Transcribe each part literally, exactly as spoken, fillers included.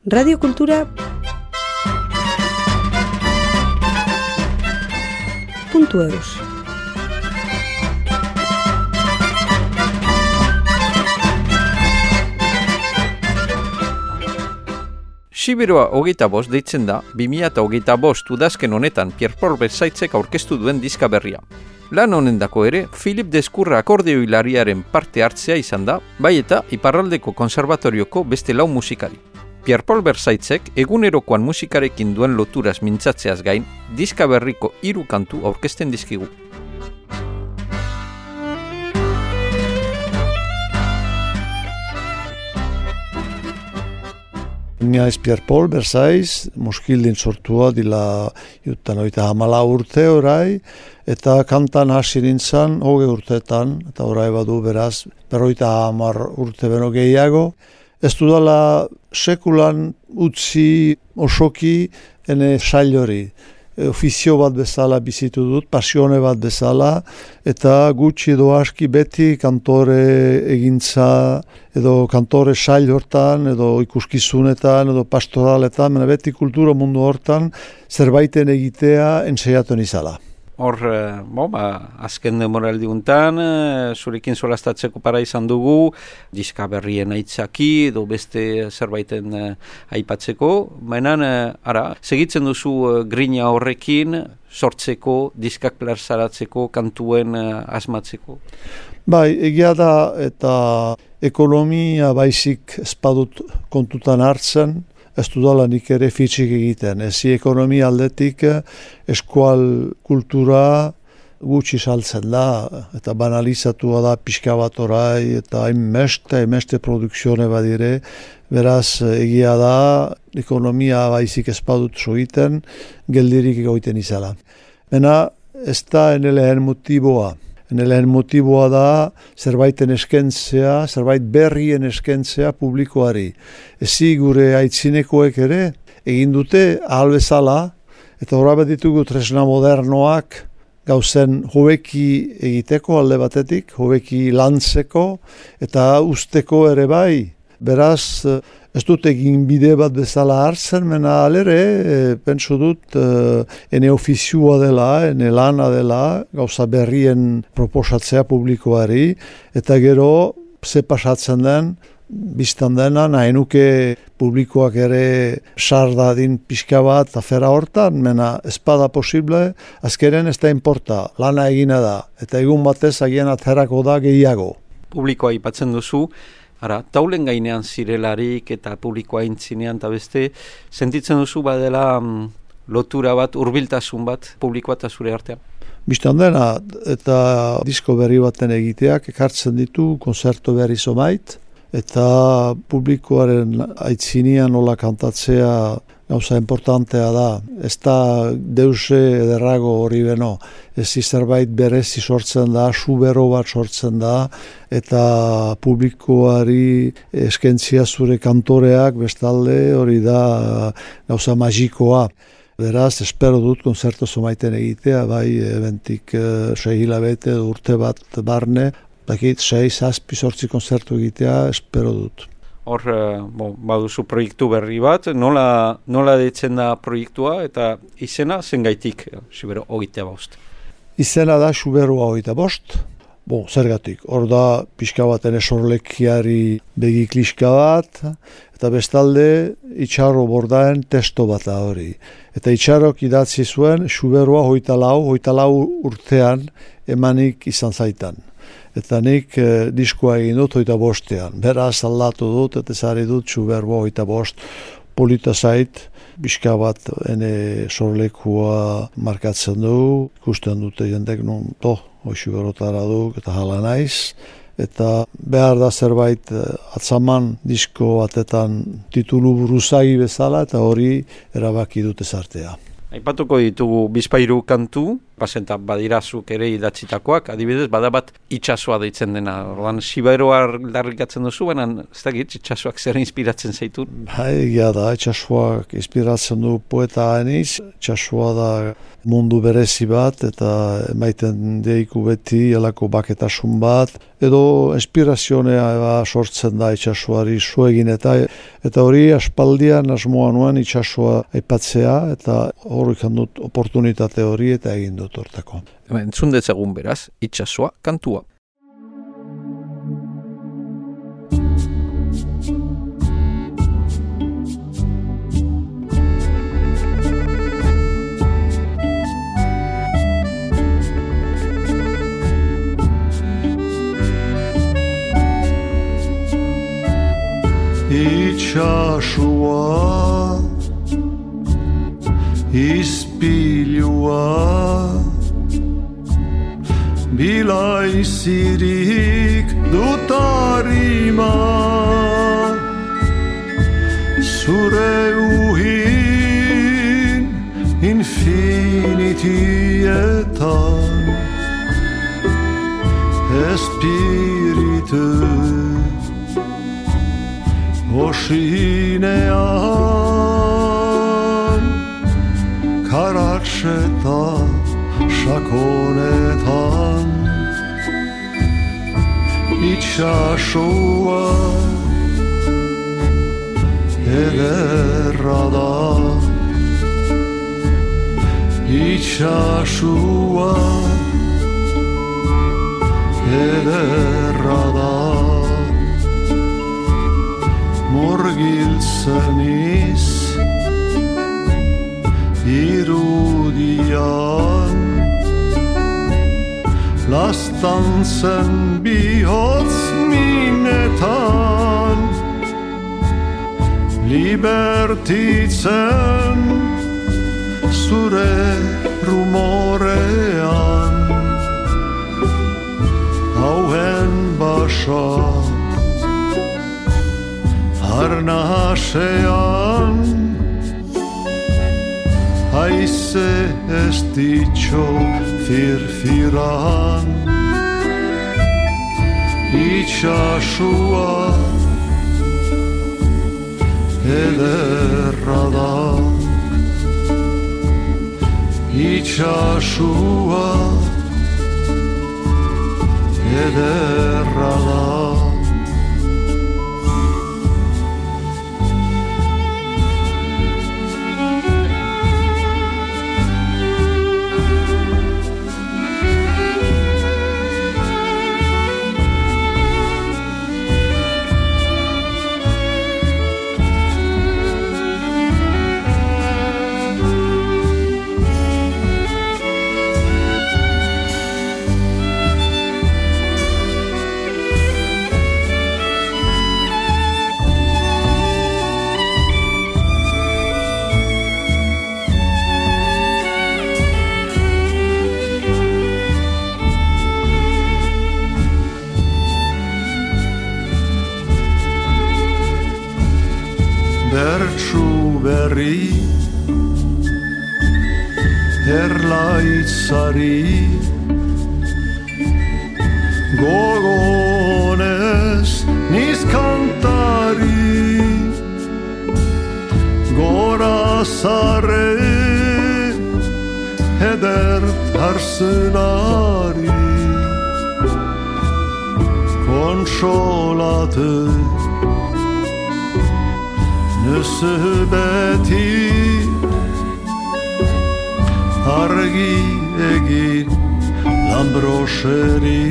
Radio Kultura puntu eus. Siberoa hogeita bost deitzen da, bi mila hogeita bost udazken honetan Pierre-Paul Versaitzek aurkeztu duen diska berria. Lan honendako ere, Philip Deskurra akordeoilariaren parte hartzea izan da, bai eta Iparraldeko Konserbatorioko beste lau musikari. Pierre-Paul Versaitzek egunerokoan musikarekin duen loturaz mintzatzeaz gain, diska berriko hiru kantu aurkezten dizkigu. Ni aiz Pierre-Paul Versaitz, muskildin sortua dila jutan oita hamala urte orai, eta kantan hasi nintzen hoge urteetan, eta orai badu beraz, berroita hamar urte beno gehiago. Ez dudala sekulan utzi osoki ene sailori. Ofizio bat bezala bizitu dut, pasione bat bezala, eta gutxi edo aski beti kantore egintza, edo kantore sail hortan, edo ikuskizunetan, edo pastoraletan, beti kultura mundu hortan zerbaiten egitea enseiatu nizala. Hor, bo, ba, azken demoraldi guntan, zurekin solastatzeko para izan dugu, diska berrien aitzaki, edo beste zerbaiten aipatzeko, baina, ara, segitzen duzu grina horrekin, sortzeko, diskak plarzaratzeko, kantuen asmatzeko? Bai, egia da, eta ekonomia baizik espadut kontutan hartzen, ez dudala nik ere fitxik egiten. Ezi ekonomia aldetik eskual kultura gutxi saltzen da, eta banalizatua da pixka bat orai, eta hainbeste, hainbeste produkzione badire, beraz egia da, ekonomia baizik espadut egiten, geldirik egoiten izala. Bena, ez da ene lehen motiboa. Ene lehen motiboa da zerbaiten eskentzea, zerbait berrien eskentzea publikoari. Ezi gure aitzinekoek ere egin dute ahal bezala, eta horabet ditugu tresna modernoak gauzen hobeki egiteko alde batetik, hobeki lantzeko, eta usteko ere bai. Beraz, ez dut egin bide bat bezala hartzen, mena alere, e, pentsu dut, e, ene ofizioa dela, ene lana dela, gauza berrien proposatzea publikoari, eta gero, ze pasatzen den, biztan dena, nahi nuke publikoak ere sardadin pixka bat afera hortan, mena espada posible, azkeren ez da importa, lana egina da, eta egun batez agian aterako da gehiago. Publikoa aipatzen duzu, ara, taulen gainean zirelarik eta publikoa intzinean eta beste, sentitzen duzu badela mm, lotura bat, hurbiltasun bat, publikoa eta zure artean? Bistan dena, eta disko berri baten egiteak ekartzen ditu konzerto berri zomait, eta publikoaren aitzinean nola kantatzea gauza importantea da. Ez da deuse ederrago hori beno. Ez zerbait berezi sortzen da, subero bat sortzen da, eta publikoari eskentzia zure kantoreak bestalde hori da gauza magikoa. Beraz, espero dut konzerto zomaiten egitea, bai, eventik sei hilabete urte bat barne, dakit, sei, zazpi, sortzi konzertu egitea, espero dut. Hor, bo, baduzu proiektu berri bat, nola, nola deitzen da proiektua, eta izena zengaitik, Sibero hogeita bost? Izena da Siberoa hogeita bost, bo, zergatik, hor da pixka baten esorlekiari begikliska bat, eta bestalde itxarro bordaen testo bat da hori. Eta itxarrok idatzi zuen Siberoa hogeita lau, hogeita lau urtean emanik izan zaitan. Eta nik eh, diskoa egin dut hogeita bostean. Beraz aldatu dut, eta zari dut Siberoa hogeita bost polita zait, bizka bat ene sorlekua markatzen du, ikusten dute jendek nun, to, hoi Siberotara duk, eta hala naiz. Eta behar da zerbait atzaman disko batetan titulu buruzagi bezala, eta hori erabaki dute zartea. Aipatuko ditugu bizpairu kantu, Pasenta badirazuk ere idatzitakoak, adibidez, badabat itsasoa deitzen dena. Ordan Siberoa larrikatzen duzu, baina ez dakit, itsasoak zer inspiratzen zaitu? Bai, egia da, itsasoak inspiratzen du poeta aniz. Itsasoa da mundu berezi bat, eta emaiten deiku beti elako baketasun bat, edo inspirazionea sortzen da itsasoari zuegin, eta eta hori aspaldian asmoa nuen itsasoa aipatzea, eta hori dut oportunitate hori eta egin dut hortako. Entzun dezagun beraz, itsasoa kantua. Itsasoa ispilua bilaizirik dutarima zure uhin infinitietan espiritu Osinean karatseta sakonetan itsasoa ederra da itsasoa ederra da murgiltzen iz irudian lastantzen bihotz minetan libertitzen zure rumorean hauen basa Arnasean haize ez ditxo firfiran itxasua ederra da itxasua ederra da Bertsu berri erlaitzari gogonez nizkantari gorazarre edert arsenari konsolate Nüsse beti argi egin lambroxeri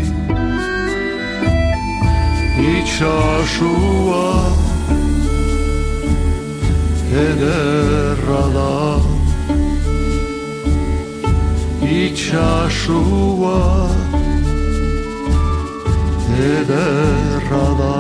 itxasua ederra da itxasua ederra da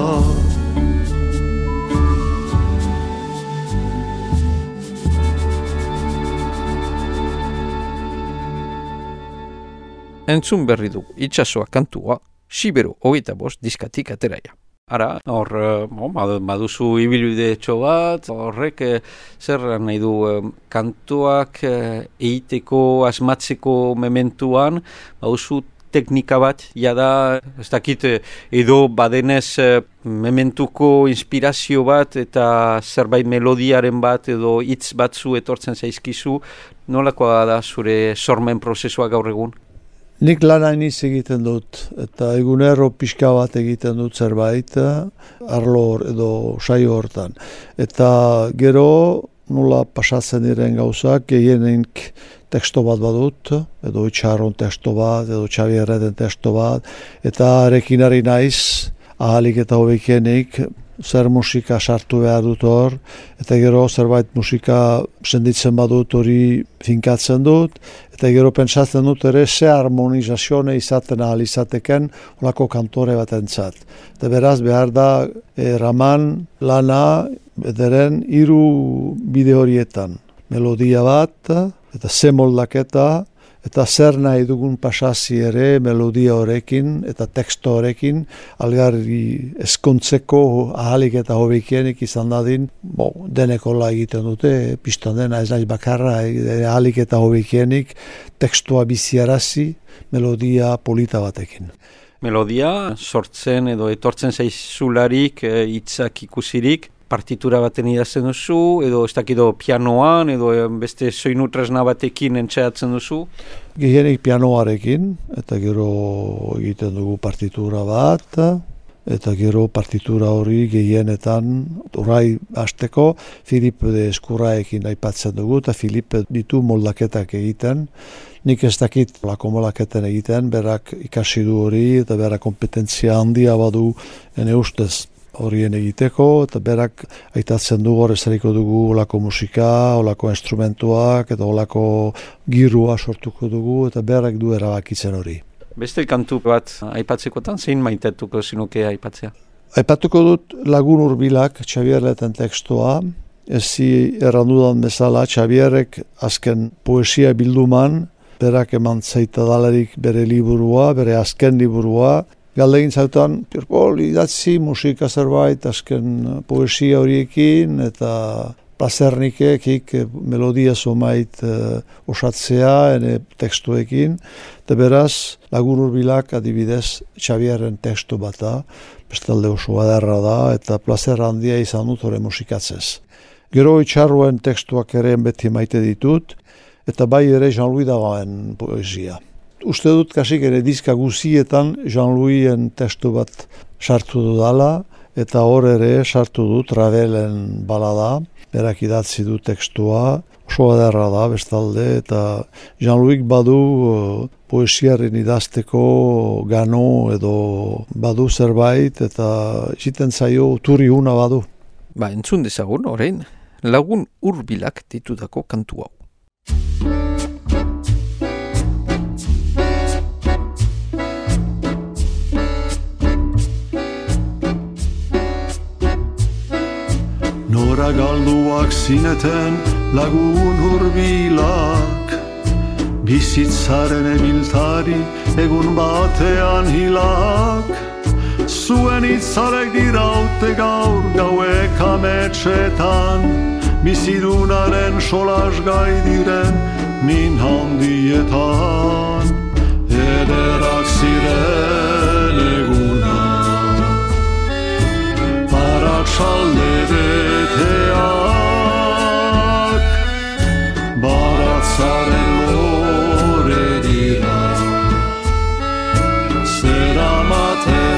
Entzun berri du itsasoa kantua, Sibero hogeita bost diskatik ateraia. Ara, hor, bon, baduzu ibilbide etxo bat, horrek eh, zer nahi du eh, kantuak eh, egiteko, asmatzeko mementuan, baduzu teknika bat, jada, ez dakit, edo badenez eh, mementuko inspirazio bat eta zerbait melodiaren bat edo hitz batzu etortzen zaizkizu, nolakoa da zure sormen prozesua gaur egun? Nik lana iniz egiten dut, eta egunero pixka bat egiten dut zerbait, arlo edo saio hortan. Eta gero nola pasatzen diren gauzak, gehienik teksto bat badut, edo Itxarron teksto bat, edo Xabierreten teksto bat, eta arekin ari naiz, ahalik eta hobekienik, zer musika sartu behar dut hor, eta gero zerbait musika senditzen badut hori finkatzen dut, eta gero pentsatzen dut ere ze harmonizazione izaten ahal izateken olako kantore bat entzat. Eta beraz behar da eh, raman lana ederen hiru bide horietan. Melodia bat, eta ze moldaketa, eta zer nahi dugun pasasi ere melodia horrekin eta teksto horrekin algarri eskontzeko ahalik eta hobekienik izan dadin, bo, denekola egiten dute, pistan dena ez nahi bakarra, ahalik eta hobekienik tekstua biziarazi melodia polita batekin. Melodia sortzen edo etortzen zaizularik, hitzak ikusirik, partitura baten idazten duzu, edo ez dakido pianoan, edo beste soinu tresna batekin entxeatzen duzu? Gehienik pianoarekin, eta gero egiten dugu partitura bat, eta gero partitura hori gehienetan, orai hasteko, Filip de Eskurraekin aipatzen dugu, eta Filip ditu moldaketak egiten. Nik ez dakit lako moldaketen egiten, berak ikasi du hori, eta berak kompetentzia handia badu ene ustez horien egiteko, eta berak aitatzen dugu horrezariko dugu olako musika, olako instrumentuak, eta olako girua sortuko dugu, eta berak du erabakitzen hori. Beste kantu bat aipatzekotan, zein maitetuko zinuke aipatzea? Aipatuko dut Lagun Hurbilak, Xabierreten tekstua, ezi errandudan bezala, Xabierrek azken poesia bilduman, berak eman zaita dalarik bere liburua, bere azken liburua, Galdegin zautan, Pierpol, idatzi musika zerbait, azken poesia horiekin, eta plazernikek melodia zomait uh, osatzea, ene tekstuekin, eta beraz, Lagun Hurbilak adibidez Xabierren tekstu bat da, bestalde oso aderra da, eta plazer handia izan dut hori musikatzez. Gero Itxarroen tekstuak ere beti maite ditut, eta bai ere Jean-Louis Dagaen poesia. Uste dut kasik ere diska guzietan Jean-Louisen testu bat sartu dudala, eta hor ere sartu dut Ravelen balada, berak idatzi du tekstua, oso aderra da bestalde, eta Jean-Louis badu uh, poesiaren idazteko gano edo badu zerbait, eta ziten zaio turi una badu. Ba, entzun dezagun, orain, Lagun Hurbilak ditutako kantu hau. Nora galduak zineten lagun hurbilak, bizitzaren ebiltari egun batean hilak. Zuen itzarek diraute gaur gauek ametxetan, bizidunaren solas gai diren min handietan. Ederak ziren eguna, paratxalde beteak, baratzaren lore dira, zeramaten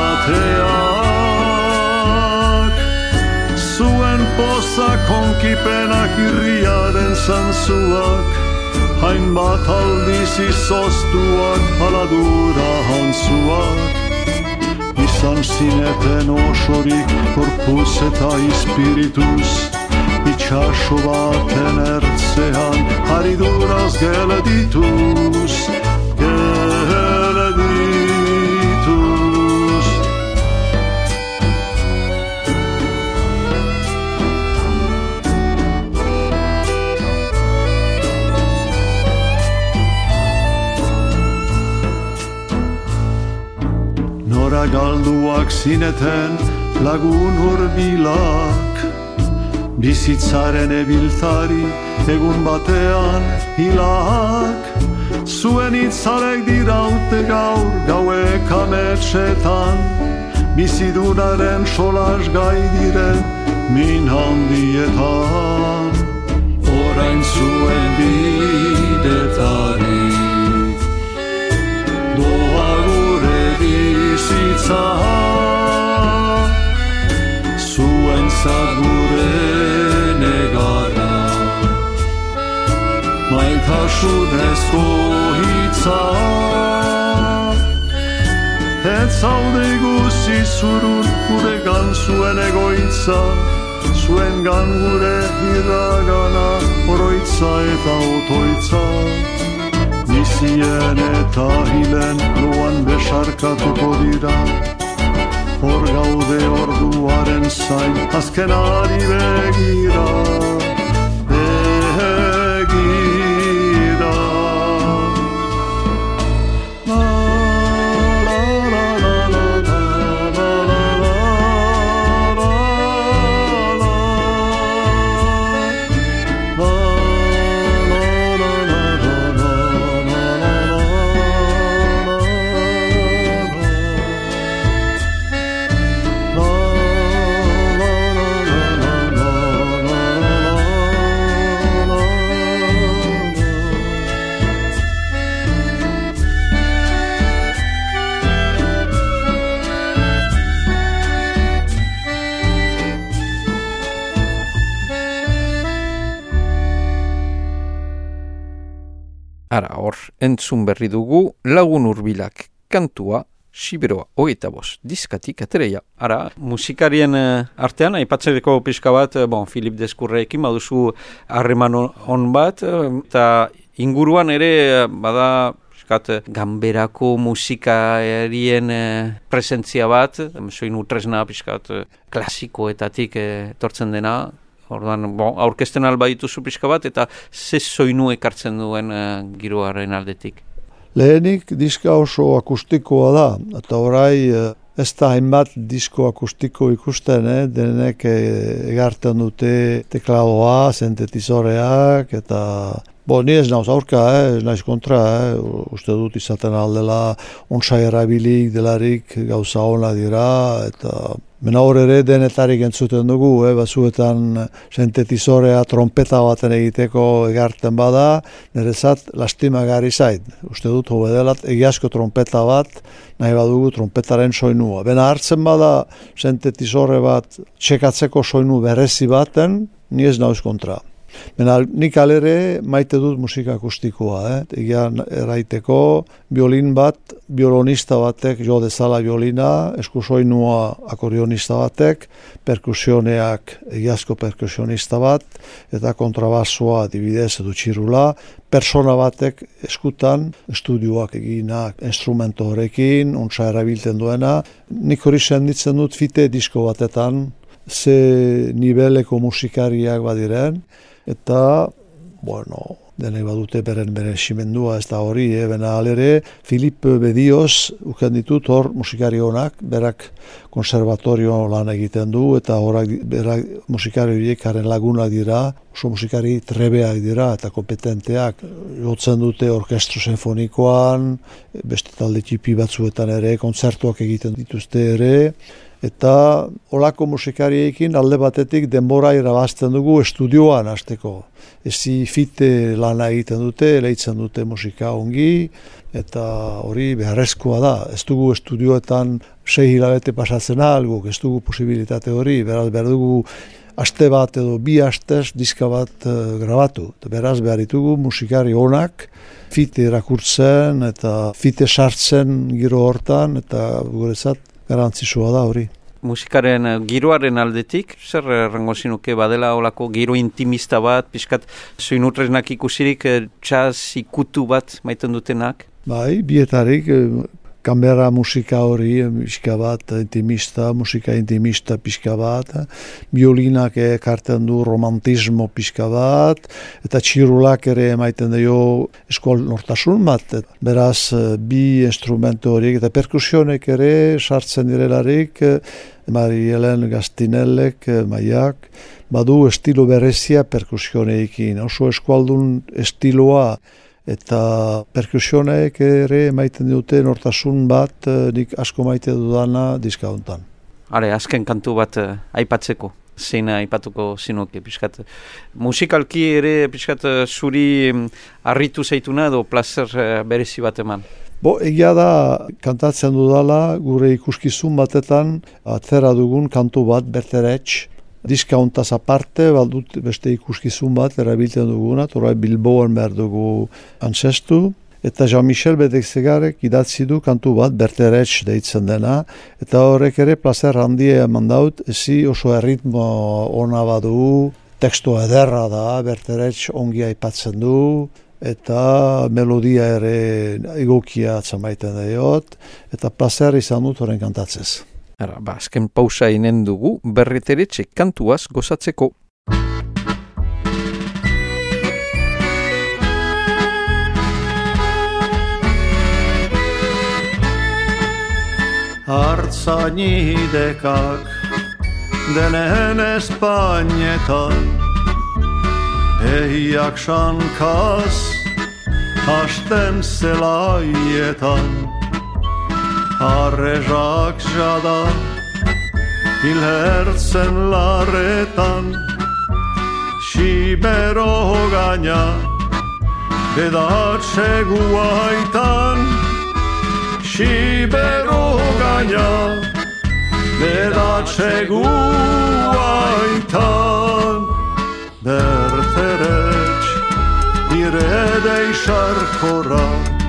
ateak. Zuen pozak onkipenak irriaren zantzuak, hainbat aldiz izoztuak aladura hantzuak. Izan zineten osorik korpuz eta ispirituz, itxaso baten ertzean hariduraz geledituz, geledituz. galduak zineten lagun hurbilak. Bizitzaren ebiltari egun batean hilak, zuen itzalek diraute gaur gauek ametsetan, bizidunaren solas gai diren min handietan. Orain zuen bidetari doa gure bizitza, zuen zagure negara maitasunezko hitza. Ez zaude iguzi zurun gure gan zuen egoitza, zuen gan gure iragana oroitza eta otoitza. Bizien eta hilen loan besarkatuko dira, hor gaude orduaren zain azkenari begira, begira. Ara, hor, entzun berri dugu lagun hurbilak kantua, Siberoa hogeita bost diskatik atereia. Ara, musikarien uh, artean, aipatzeko pixka bat, uh, bon, Philippe Descourreekin baduzu harreman on bat, uh, eta inguruan ere uh, bada piskat, ganberako musikarien uh, presentzia bat, soinu tresna piskat uh, klasikoetatik uh, tortzen dena. Ordan, bon, aurkezten alba dituzu pixka bat, eta ze soinu ekartzen duen uh, giroaren aldetik? Lehenik diska oso akustikoa da, eta orai ez da hainbat disko akustiko ikusten, eh? Denek egarten dute tekladoa, sintetizoreak, eta bo, ni ez nauz aurka, eh? Ez naiz kontra, eh? Uste dut izaten aldela ontsai erabilik delarik gauza ona dira, eta mena hor ere denetarik entzuten dugu, eh? Batzuetan sintetizorea trompeta baten egiteko egarten bada, nerezat lastimagarri zait. Uste dut hobedelat egiazko trompeta bat, nahi badugu trompetaren soinua. Bena hartzen bada sintetizore bat txekatzeko soinu berezi baten, ni ez nauz kontra. Bena nik alere maite dut musika akustikoa, eh? Egia eraiteko biolin bat, biolonista batek jo dezala biolina, eskusoinua akordionista batek, perkusioneak egiazko perkusionista bat, eta kontrabasoa adibidez edo txirula, persona batek eskutan estudioak eginak instrumento horrekin, ontsa erabiltzen duena. Nik hori senditzen dut fite disko batetan, ze niveleko musikariak badiren, eta, bueno, denek badute beren beren simendua ez da hori, eh? Bena alere, Filipe Bedioz uken ditut hor musikari honak, berak konservatorio lan egiten du, eta horak berak musikari horiek haren lagunak dira, oso musikari trebeak dira eta kompetenteak, jotzen dute orkestro sinfonikoan, beste talde txipi batzuetan ere, kontzertuak egiten dituzte ere, eta olako musikariekin alde batetik denbora irabazten dugu estudioan hasteko. Ezi fite lana egiten dute, leitzen dute musika ongi, eta hori beharrezkoa da. Ez dugu estudioetan sei hilabete pasatzen alguk, ez dugu posibilitate hori, beraz behar dugu aste bat edo bi astez diska bat uh, grabatu. Beraz behar ditugu musikari onak, fite erakurtzen eta fite sartzen giro hortan, eta guretzat garantzisua da hori. Musikaren giroaren aldetik, zer errango zinuke badela olako giro intimista bat, pixkat soinutresnak ikusirik jazz ikutu bat maiten dutenak? Bai, bietarik kamera musika hori, pixka bat, intimista, musika intimista pixka bat, biolinak ekarten du romantismo pixka bat, eta txirulak ere emaiten dio eskual nortasun bat. Beraz, bi instrumentu horiek eta perkusionek ere sartzen direlarik, Mari Helen Gastinellek, Maiak, badu estilo berezia perkusioneekin, oso eskualdun estiloa, eta perkusionek ere maiten dute nortasun bat, nik asko maite dudana diska hontan. Hale, azken kantu bat uh, aipatzeko, zein aipatuko zinuke, pixkat. Musikalki ere, pixkat, zuri um, harritu zaituna edo plazer uh, berezi bat eman? Bo, egia da, kantatzen dudala, gure ikuskizun batetan, atzera dugun kantu bat, Berteretx, diska hontaz aparte, baldut beste ikuskizun bat erabiltzen duguna, orai Bilboan behar dugu antzestu, eta Jean-Michel Bedekzegarek idatzi du kantu bat, Berteretx deitzen dena, eta horrek ere plazer handia eman daut, ezi oso erritmo ona badu, teksto ederra da, Berteretx ongi aipatzen du, eta melodia ere egokia atzamaiten daiot, eta plazer izan dut horren kantatzez. Ara, ba, azken pausa inen dugu, Berteretxe kantuaz gozatzeko. Artzainidekak denen Espainetan behiak sankaz hasten zelaietan Arrezak jada hilhertzen larretan Sibero gaina bedatxe guaitan Sibero gaina bedatxe guaitan Berteretx iredei sarkora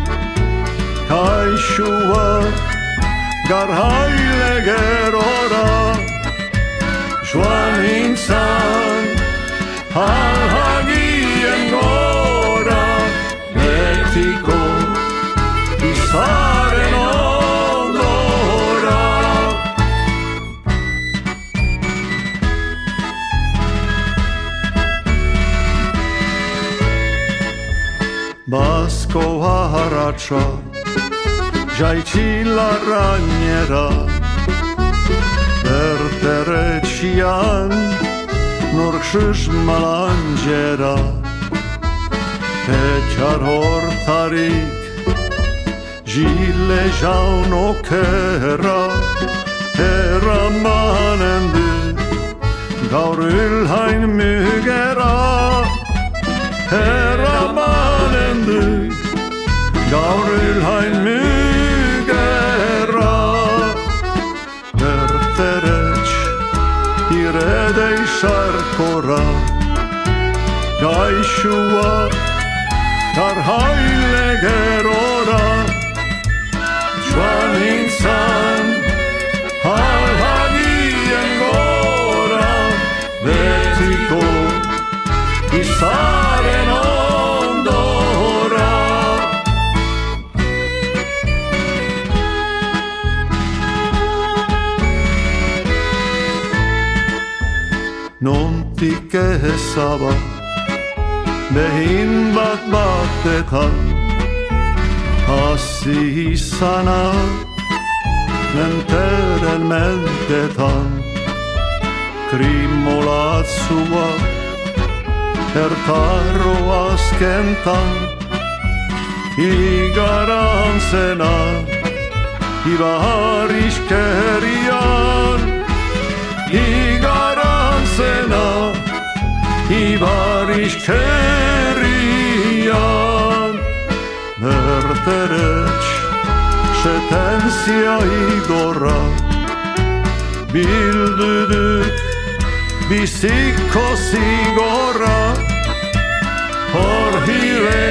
Kaixua garhaile gerora Joan intzan alhagien gora Betiko izaren ondora Basko haratsa Jaitsi larrainera Berteretxian norksuz malangera Petxar hortarik Jile jaun okera Eramanen du Gaur ülhain mügera Eramanen du Gaur ülhain mügera Berteretx iredei sarkora Gaixua garhaile gerora Joan intzan alhagien gora Betiko izaren ondora Nontik ezaba behin bat batetan Hasi izana menteren mentetan Krimolatzua ertarro azkentan Igaran zena ibar iskerian Igaran zena ibar iskerian Berteretx sententzia igorra Bilduduk biziko zigorra Hor hire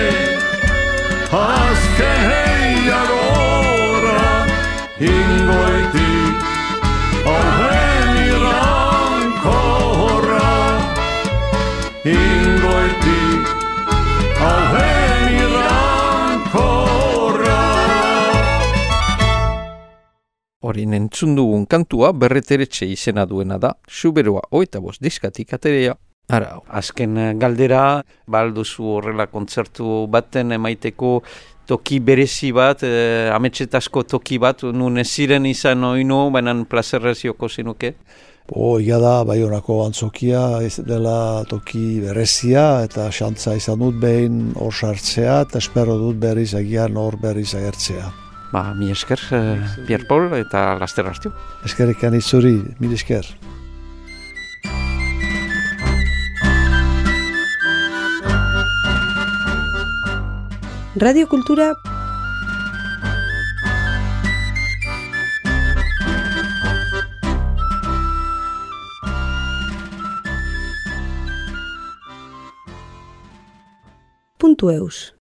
azken heiagora Ingoitik ahen irankorra Ingoitik ahen irankorra Hori entzun dugun kantua berreteretxe izena duena da, Xuberoa hogeita bost diskatik aterea. Ara, azken galdera, balduzu horrela kontzertu baten emaiteko toki berezi bat, eh, ametsetasko toki bat, nun ez ziren izan oinu, baina plazerrez joko zinuke? Bo, ia da, Baionako antzokia ez dela toki berezia, eta xantza izan dut behin hor sartzea, eta espero dut berriz agian hor berriz agertzea. Ba, mi esker, eh, Pierre Paul, eta laster hartu. Eskerrik anitzuri, mil esker. Radio Kultura puntu eus